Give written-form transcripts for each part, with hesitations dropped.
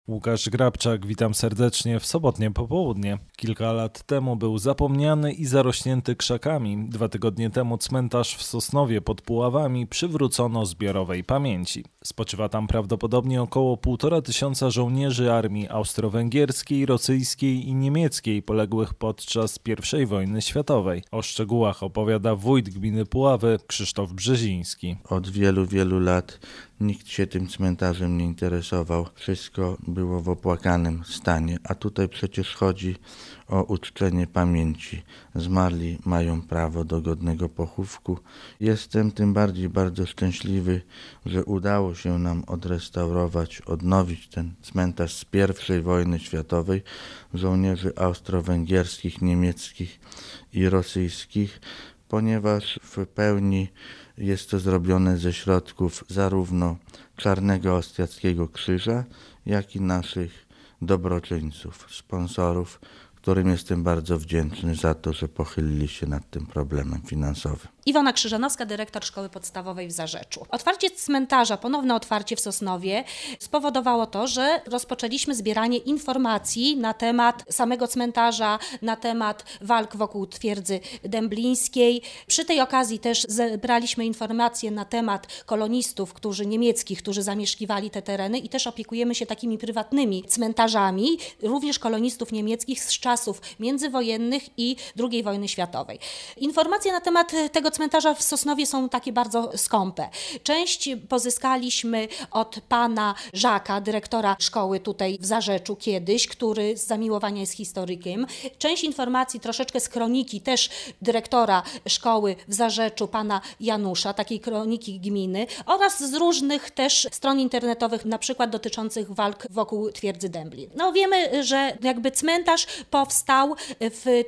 Łukasz Grabczak, witam serdecznie w sobotnie popołudnie. Kilka lat temu był zapomniany i zarośnięty krzakami. 2 tygodnie temu cmentarz w Sosnowie pod Puławami przywrócono zbiorowej pamięci. Spoczywa tam prawdopodobnie około 1500 żołnierzy armii austro-węgierskiej, rosyjskiej i niemieckiej poległych podczas I wojny światowej. O szczegółach opowiada wójt gminy Puławy Krzysztof Brzeziński. Od wielu lat nikt się tym cmentarzem nie interesował. Wszystko było w opłakanym stanie, a tutaj przecież chodzi o uczczenie pamięci. Zmarli mają prawo do godnego pochówku. Jestem tym bardziej bardzo szczęśliwy, że udało się nam odrestaurować, odnowić ten cmentarz z I wojny światowej żołnierzy austro-węgierskich, niemieckich i rosyjskich, ponieważ w pełni jest to zrobione ze środków zarówno Czarnego Ostiackiego Krzyża, jak i naszych dobroczyńców, sponsorów, którym jestem bardzo wdzięczny za to, że pochylili się nad tym problemem finansowym. Iwona Krzyżanowska, dyrektor Szkoły Podstawowej w Zarzeczu. Otwarcie cmentarza, ponowne otwarcie w Sosnowie spowodowało to, że rozpoczęliśmy zbieranie informacji na temat samego cmentarza, na temat walk wokół twierdzy dęblińskiej. Przy tej okazji też zebraliśmy informacje na temat kolonistów niemieckich, którzy zamieszkiwali te tereny i też opiekujemy się takimi prywatnymi cmentarzami, również kolonistów niemieckich z czasów międzywojennych i II wojny światowej. Informacje na temat tego cmentarza w Sosnowie są takie bardzo skąpe. Część pozyskaliśmy od pana Żaka, dyrektora szkoły tutaj w Zarzeczu kiedyś, który z zamiłowania jest historykiem. Część informacji troszeczkę z kroniki też dyrektora szkoły w Zarzeczu, pana Janusza, takiej kroniki gminy, oraz z różnych też stron internetowych, na przykład dotyczących walk wokół twierdzy Dęblin. Wiemy, że jakby cmentarz powstał w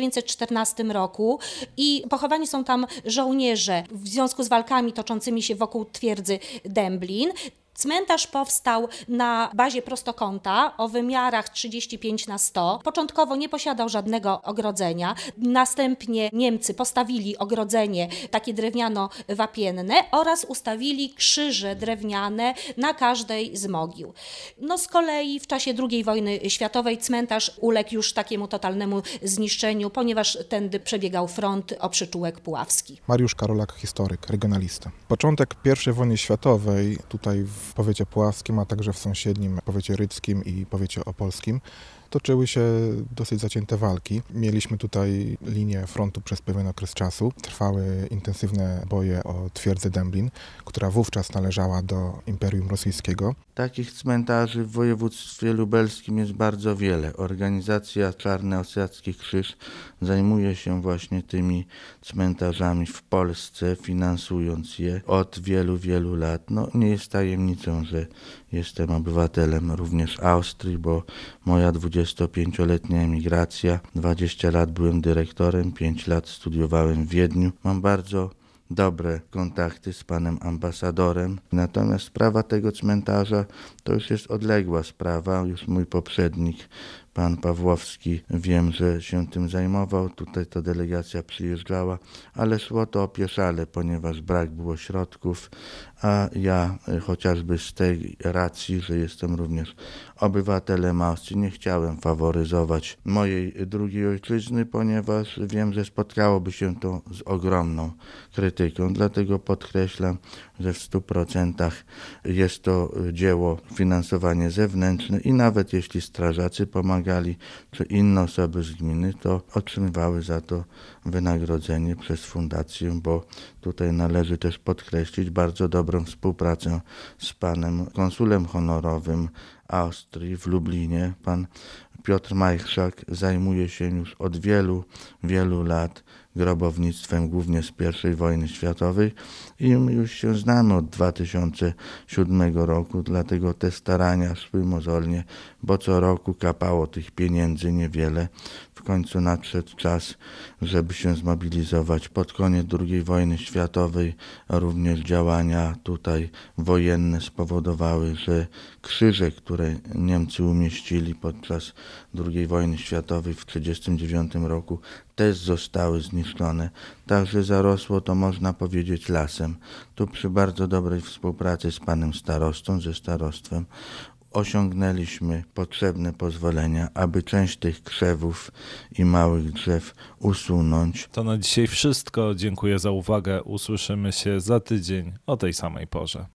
1914 roku i pochowani są tam żołnierze w związku z walkami toczącymi się wokół twierdzy Dęblin. Cmentarz powstał na bazie prostokąta o wymiarach 35x100. Początkowo nie posiadał żadnego ogrodzenia. Następnie Niemcy postawili ogrodzenie takie drewniano-wapienne oraz ustawili krzyże drewniane na każdej z mogił. Z kolei w czasie II wojny światowej cmentarz uległ już takiemu totalnemu zniszczeniu, ponieważ tędy przebiegał front o-Przyczółek Puławski. Mariusz Karolak, historyk, regionalista. Początek I wojny światowej tutaj w powiecie puławskim, a także w sąsiednim powiecie rydzkim i powiecie opolskim toczyły się dosyć zacięte walki. Mieliśmy tutaj linię frontu przez pewien okres czasu. Trwały intensywne boje o twierdzę Dęblin, która wówczas należała do Imperium Rosyjskiego. Takich cmentarzy w województwie lubelskim jest bardzo wiele. Organizacja Czarny Ostiacki Krzyż zajmuje się właśnie tymi cmentarzami w Polsce, finansując je od wielu lat. Nie jest tajemnicą, że jestem obywatelem również Austrii, bo moja 25-letnia emigracja, 20 lat byłem dyrektorem, 5 lat studiowałem w Wiedniu. Mam bardzo dobre kontakty z panem ambasadorem. Natomiast sprawa tego cmentarza to już jest odległa sprawa. Już mój poprzednik, pan Pawłowski, wiem, że się tym zajmował. Tutaj ta delegacja przyjeżdżała, ale szło to opieszale, ponieważ brak było środków, a ja chociażby z tej racji, że jestem również obywatelem Austrii, nie chciałem faworyzować mojej drugiej ojczyzny, ponieważ wiem, że spotkałoby się to z ogromną krytyką. Dlatego podkreślam, że w 100% jest to dzieło, finansowanie zewnętrzne i nawet jeśli strażacy pomagali, czy inne osoby z gminy, to otrzymywały za to wynagrodzenie przez fundację, bo tutaj należy też podkreślić bardzo dobrą współpracę z panem konsulem honorowym Austrii w Lublinie. Pan Piotr Majchrzak zajmuje się już od wielu lat grobownictwem, głównie z I wojny światowej i już się znamy od 2007 roku, dlatego te starania szły mozolnie, bo co roku kapało tych pieniędzy niewiele. W końcu nadszedł czas, żeby się zmobilizować. Pod koniec II wojny światowej również działania tutaj wojenne spowodowały, że krzyże, które Niemcy umieścili podczas II wojny światowej w 1939 roku, też zostały zniszczone. Także zarosło to, można powiedzieć, lasem. Tu przy bardzo dobrej współpracy z panem starostą, ze starostwem, osiągnęliśmy potrzebne pozwolenia, aby część tych krzewów i małych drzew usunąć. To na dzisiaj wszystko. Dziękuję za uwagę. Usłyszymy się za tydzień o tej samej porze.